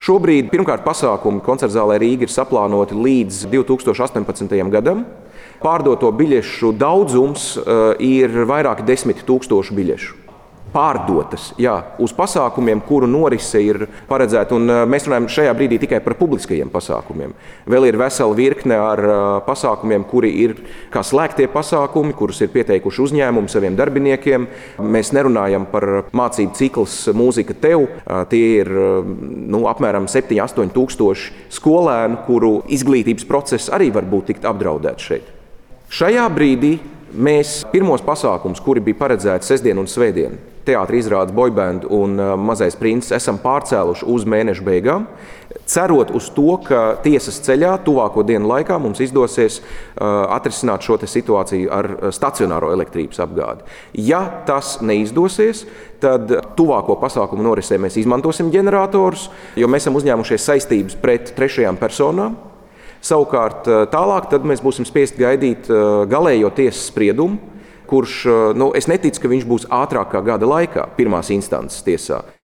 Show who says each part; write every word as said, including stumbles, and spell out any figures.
Speaker 1: Šobrīd pirmkārt pasākumi koncertzālē Rīga ir saplānoti līdz divi tūkstoši astoņpadsmitajam gadam. Pārdoto biļešu daudzums ir vairāki desmit tūkstoši biļešu. Pārdotas, jā, uz pasākumiem, kuru norise ir paredzēta, un mēs runājam šajā brīdī tikai par publiskajiem pasākumiem. Vēl ir vesela virkne ar pasākumiem, kuri ir kā slēgtie pasākumi, kurus ir pieteikuši uzņēmumi saviem darbiniekiem. Mēs nerunājam par mācību cikls Mūzika tev. Tie ir nu, apmēram septiņi astoņi tūkstoši skolēnu, kuru izglītības process arī var būt tikt apdraudēts šeit. Šajā brīdī mēs pirmos pasākumus, kuri bija paredzēti sestdien un svētdien, teātra izrādes Boyband un Mazais princis, esam pārcēluši uz mēneša beigām, cerot uz to, ka tiesas ceļā tuvāko dienu laikā mums izdosies uh, atrisināt šo te situāciju ar stacionāro elektrības apgādi. Ja tas neizdosies, tad tuvāko pasākumu norisē mēs izmantosim ģeneratorus, jo mēs esam uzņēmušies saistības pret trešajām personām. Savukārt tālāk tad mēs būsim spiest gaidīt galējo tiesas spriedumu, kurš, nu, es neticu, ka viņš būs ātrāk kā gada laikā pirmās instances tiesā.